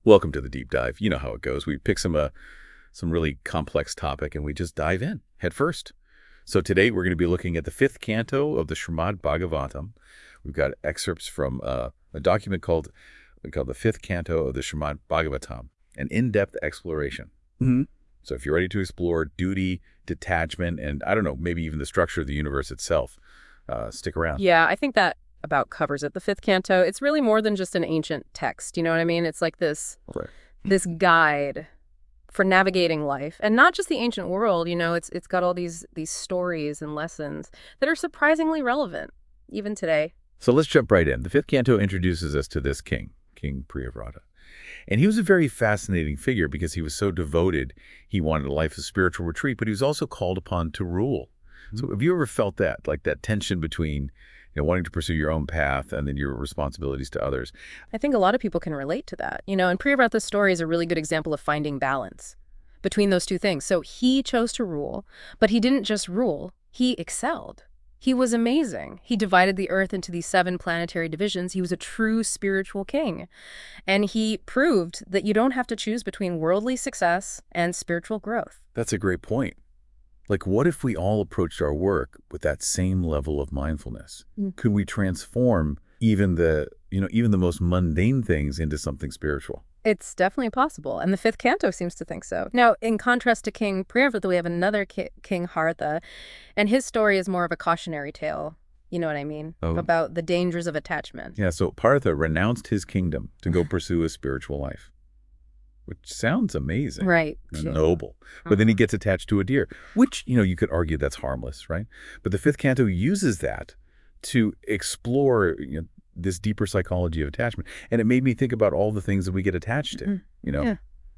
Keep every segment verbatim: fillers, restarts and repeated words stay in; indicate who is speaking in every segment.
Speaker 1: Welcome to the deep dive. You know how it goes. We pick some uh, some really complex topic and we just dive in head first. So today we're going to be looking at the fifth canto of the Srimad Bhagavatam. We've got excerpts from uh, a document called called the fifth canto of the Srimad Bhagavatam, an in-depth exploration.
Speaker 2: Mm-hmm.
Speaker 1: So if you're ready to explore duty, detachment, and I don't know, maybe even the structure of the universe itself, uh, stick around.
Speaker 3: Yeah, I think that about covers it. The fifth canto, it's really more than just an ancient text. You know what I mean? It's like this,
Speaker 1: Right.
Speaker 3: this guide for navigating life, and not just the ancient world. You know, it's it's got all these these stories and lessons that are surprisingly relevant even today.
Speaker 1: So let's jump right in. The fifth canto introduces us to this king, King Priyavrata. And he was a very fascinating figure because he was so devoted. He wanted a life of spiritual retreat, but he was also called upon to rule. Mm-hmm. So have you ever felt that, like that tension between you know, wanting to pursue your own path and then your responsibilities to others?
Speaker 3: I think a lot of people can relate to that. You know, and Priyavrata's story is a really good example of finding balance between those two things. So he chose to rule, but he didn't just rule, he excelled. He was amazing. He divided the earth into these seven planetary divisions. He was a true spiritual king. And he proved that you don't have to choose between worldly success and spiritual growth.
Speaker 1: That's a great point. Like, what if we all approached our work with that same level of mindfulness? Mm. Could we transform even the, you know, even the most mundane things into something spiritual?
Speaker 3: It's definitely possible, and the fifth canto seems to think so. Now, in contrast to King Priyavrata, we have another ki King Haratha, and his story is more of a cautionary tale, you know what I mean, oh. about the dangers of attachment.
Speaker 1: Yeah, so Partha renounced his kingdom to go pursue a spiritual life, which sounds amazing.
Speaker 3: Right.
Speaker 1: And noble. But then he gets attached to a deer, which, you know, you could argue that's harmless, right? But the fifth canto uses that to explore, you know, this deeper psychology of attachment. And it made me think about all the things that we get attached to, you know, yeah.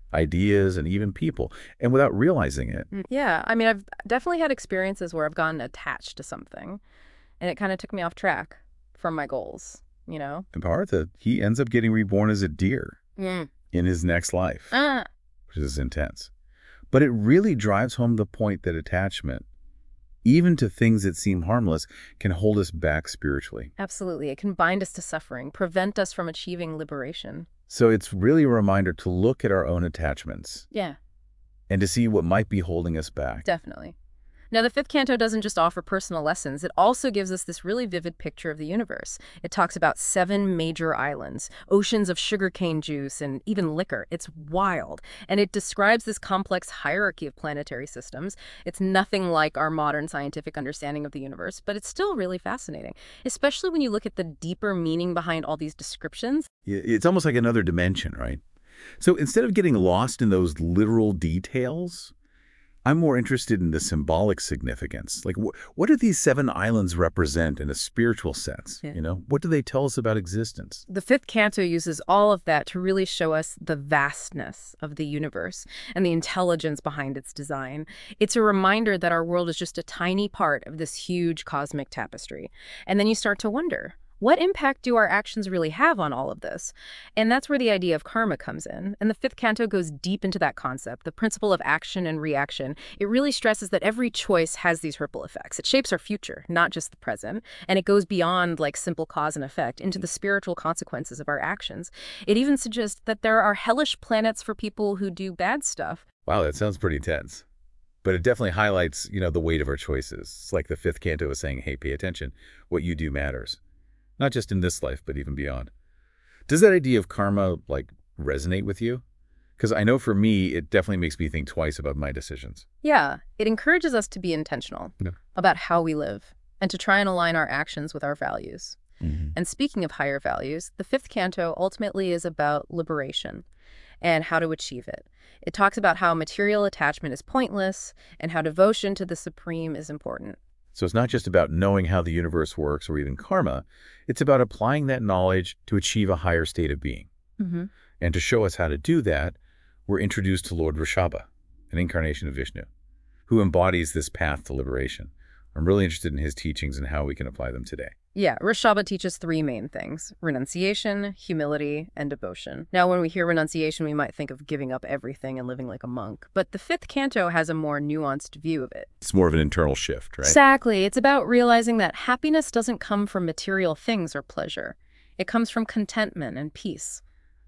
Speaker 1: ideas and even people, and without realizing it.
Speaker 3: Yeah. I mean, I've definitely had experiences where I've gotten attached to something and it kind of took me off track from my goals, you know?
Speaker 1: And Partha, he ends up getting reborn as a deer mm. in his next life, uh. which is intense. But it really drives home the point that attachment, even to things that seem harmless, can hold us back spiritually.
Speaker 3: Absolutely. It can bind us to suffering, prevent us from achieving liberation.
Speaker 1: So it's really a reminder to look at our own attachments.
Speaker 3: Yeah.
Speaker 1: And to see what might be holding us back.
Speaker 3: Definitely. Now, the fifth canto doesn't just offer personal lessons. It also gives us this really vivid picture of the universe. It talks about seven major islands, oceans of sugarcane juice, and even liquor. It's wild. And it describes this complex hierarchy of planetary systems. It's nothing like our modern scientific understanding of the universe, but it's still really fascinating, especially when you look at the deeper meaning behind all these descriptions.
Speaker 1: It's almost like another dimension, right? So instead of getting lost in those literal details, I'm more interested in the symbolic significance. Like, wh what do these seven islands represent in a spiritual sense? Yeah. You know, what do they tell us about existence?
Speaker 3: The fifth canto uses all of that to really show us the vastness of the universe and the intelligence behind its design. It's a reminder that our world is just a tiny part of this huge cosmic tapestry. And then you start to wonder, what impact do our actions really have on all of this? And that's where the idea of karma comes in. And the fifth canto goes deep into that concept, the principle of action and reaction. It really stresses that every choice has these ripple effects. It shapes our future, not just the present. And it goes beyond like simple cause and effect into the spiritual consequences of our actions. It even suggests that there are hellish planets for people who do bad stuff.
Speaker 1: Wow, that sounds pretty tense. But it definitely highlights, you know, the weight of our choices. It's like the fifth canto is saying, hey, pay attention. What you do matters. Not just in this life, but even beyond. Does that idea of karma, like, resonate with you? Because I know for me, it definitely makes me think twice about my decisions.
Speaker 3: Yeah, it encourages us to be intentional yeah. about how we live and to try and align our actions with our values. Mm-hmm. And speaking of higher values, the fifth canto ultimately is about liberation and how to achieve it. It talks about how material attachment is pointless and how devotion to the supreme is important.
Speaker 1: So it's not just about knowing how the universe works or even karma. It's about applying that knowledge to achieve a higher state of being. Mm-hmm. And to show us how to do that, we're introduced to Lord Rishabha, an incarnation of Vishnu, who embodies this path to liberation. I'm really interested in his teachings and how we can apply them today.
Speaker 3: Yeah, Rishabha teaches three main things: renunciation, humility, and devotion. Now, when we hear renunciation, we might think of giving up everything and living like a monk. But the fifth canto has a more nuanced view of it.
Speaker 1: It's more of an internal shift, right?
Speaker 3: Exactly. It's about realizing that happiness doesn't come from material things or pleasure. It comes from contentment and peace.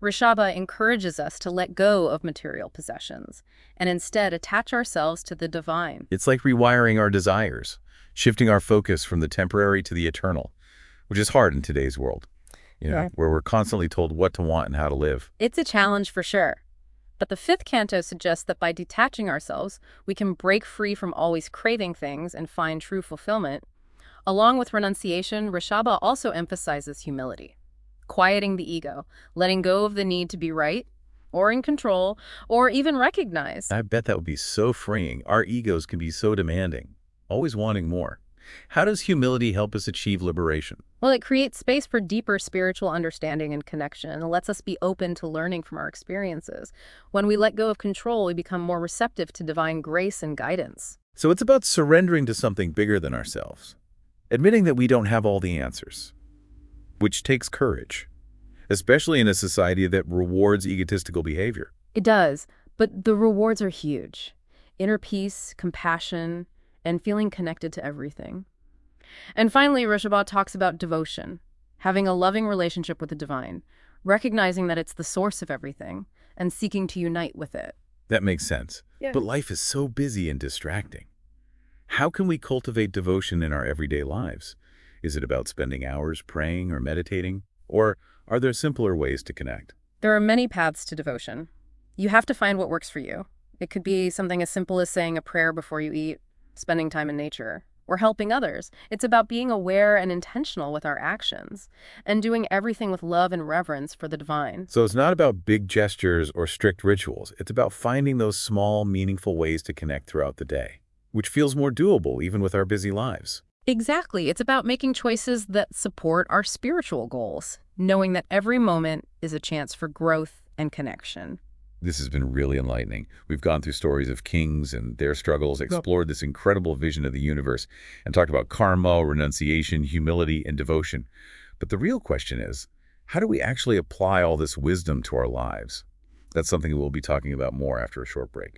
Speaker 3: Rishabha encourages us to let go of material possessions and instead attach ourselves to the divine.
Speaker 1: It's like rewiring our desires, shifting our focus from the temporary to the eternal, which is hard in today's world, you know,
Speaker 3: Yeah.
Speaker 1: where we're constantly told what to want and how to live.
Speaker 3: It's a challenge for sure. But the fifth canto suggests that by detaching ourselves, we can break free from always craving things and find true fulfillment. Along with renunciation, Rishabha also emphasizes humility, quieting the ego, letting go of the need to be right, or in control, or even recognized.
Speaker 1: I bet that would be so freeing. Our egos can be so demanding, always wanting more. How does humility help us achieve liberation?
Speaker 3: Well, it creates space for deeper spiritual understanding and connection, and it lets us be open to learning from our experiences. When we let go of control, we become more receptive to divine grace and guidance.
Speaker 1: So it's about surrendering to something bigger than ourselves, admitting that we don't have all the answers, which takes courage, especially in a society that rewards egotistical behavior.
Speaker 3: It does, but the rewards are huge. Inner peace, compassion, and feeling connected to everything. And finally, Rishabha talks about devotion, having a loving relationship with the divine, recognizing that it's the source of everything, and seeking to unite with it.
Speaker 1: That makes sense.
Speaker 3: Yeah.
Speaker 1: But life is so busy and distracting. How can we cultivate devotion in our everyday lives? Is it about spending hours praying or meditating? Or are there simpler ways to connect?
Speaker 3: There are many paths to devotion. You have to find what works for you. It could be something as simple as saying a prayer before you eat, spending time in nature, or helping others. It's about being aware and intentional with our actions, and doing everything with love and reverence for the divine.
Speaker 1: So it's not about big gestures or strict rituals. It's about finding those small, meaningful ways to connect throughout the day, which feels more doable even with our busy lives.
Speaker 3: Exactly. It's about making choices that support our spiritual goals, knowing that every moment is a chance for growth and connection.
Speaker 1: This has been really enlightening. We've gone through stories of kings and their struggles, explored this incredible vision of the universe, and talked about karma, renunciation, humility, and devotion. But the real question is, how do we actually apply all this wisdom to our lives? That's something we'll be talking about more after a short break.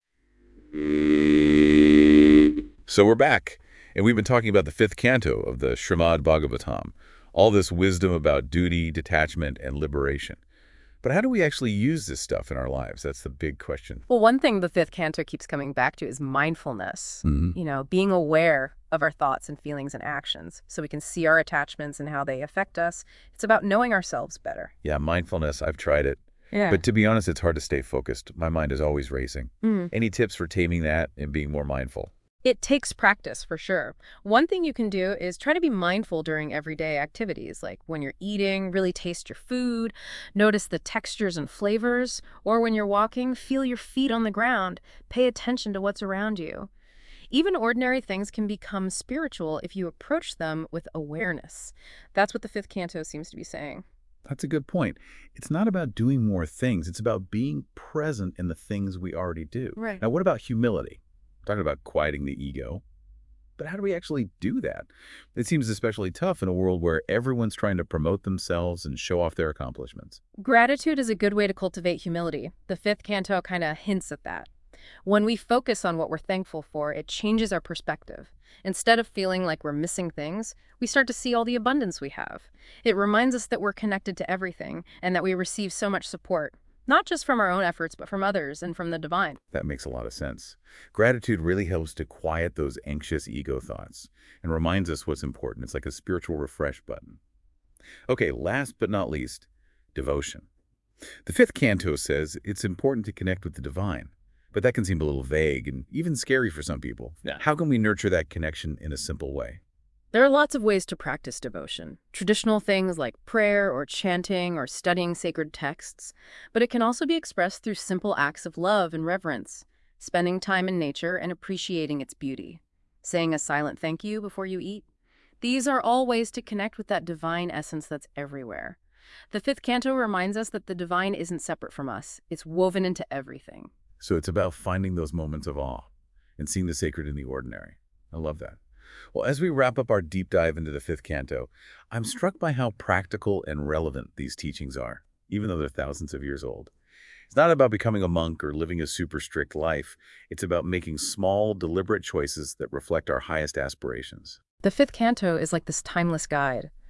Speaker 1: So we're back, and we've been talking about the fifth canto of the Srimad Bhagavatam, all this wisdom about duty, detachment, and liberation. But how do we actually use this stuff in our lives? That's the big question.
Speaker 3: Well, one thing the fifth canto keeps coming back to is mindfulness.
Speaker 1: Mm-hmm.
Speaker 3: You know, being aware of our thoughts and feelings and actions so we can see our attachments and how they affect us. It's about knowing ourselves better.
Speaker 1: Yeah, mindfulness, I've tried it.
Speaker 3: Yeah.
Speaker 1: But to be honest, it's hard to stay focused. My mind is always racing.
Speaker 3: Mm.
Speaker 1: Any tips for taming that and being more mindful?
Speaker 3: It takes practice, for sure. One thing you can do is try to be mindful during everyday activities, like when you're eating, really taste your food, notice the textures and flavors, or when you're walking, feel your feet on the ground, pay attention to what's around you. Even ordinary things can become spiritual if you approach them with awareness. That's what the fifth canto seems to be saying.
Speaker 1: That's a good point. It's not about doing more things. It's about being present in the things we already do.
Speaker 3: Right.
Speaker 1: Now, what about humility? We're talking about quieting the ego. But how do we actually do that? It seems especially tough in a world where everyone's trying to promote themselves and show off their accomplishments.
Speaker 3: Gratitude is a good way to cultivate humility. The fifth canto kind of hints at that. When we focus on what we're thankful for, it changes our perspective. Instead of feeling like we're missing things, we start to see all the abundance we have. It reminds us that we're connected to everything and that we receive so much support, not just from our own efforts, but from others and from the divine.
Speaker 1: That makes a lot of sense. Gratitude really helps to quiet those anxious ego thoughts and reminds us what's important. It's like a spiritual refresh button. Okay, last but not least, devotion. The fifth canto says it's important to connect with the divine, but that can seem a little vague and even scary for some people.
Speaker 3: Yeah.
Speaker 1: How can we nurture that connection in a simple way?
Speaker 3: There are lots of ways to practice devotion. Traditional things like prayer or chanting or studying sacred texts, but it can also be expressed through simple acts of love and reverence, spending time in nature and appreciating its beauty, saying a silent thank you before you eat. These are all ways to connect with that divine essence that's everywhere. The fifth canto reminds us that the divine isn't separate from us. It's woven into everything.
Speaker 1: So it's about finding those moments of awe and seeing the sacred in the ordinary. I love that. Well, as we wrap up our deep dive into the fifth canto, I'm struck by how practical and relevant these teachings are, even though they're thousands of years old. It's not about becoming a monk or living a super strict life. It's about making small, deliberate choices that reflect our highest aspirations.
Speaker 3: The fifth canto is like this timeless guide.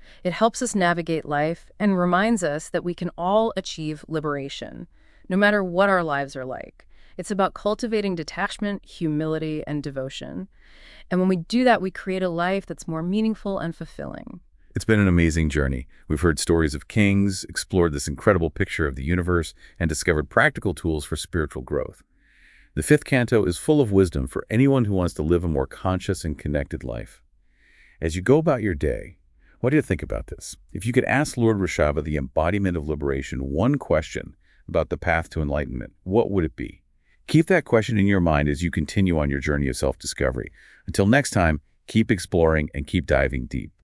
Speaker 3: It helps us navigate life and reminds us that we can all achieve liberation, no matter what our lives are like. It's about cultivating detachment, humility, and devotion. And when we do that, we create a life that's more meaningful and fulfilling.
Speaker 1: It's been an amazing journey. We've heard stories of kings, explored this incredible picture of the universe, and discovered practical tools for spiritual growth. The fifth canto is full of wisdom for anyone who wants to live a more conscious and connected life. As you go about your day, what do you think about this? If you could ask Lord Rashaba, the embodiment of liberation, one question about the path to enlightenment, what would it be? Keep that question in your mind as you continue on your journey of self-discovery. Until next time, keep exploring and keep diving deep.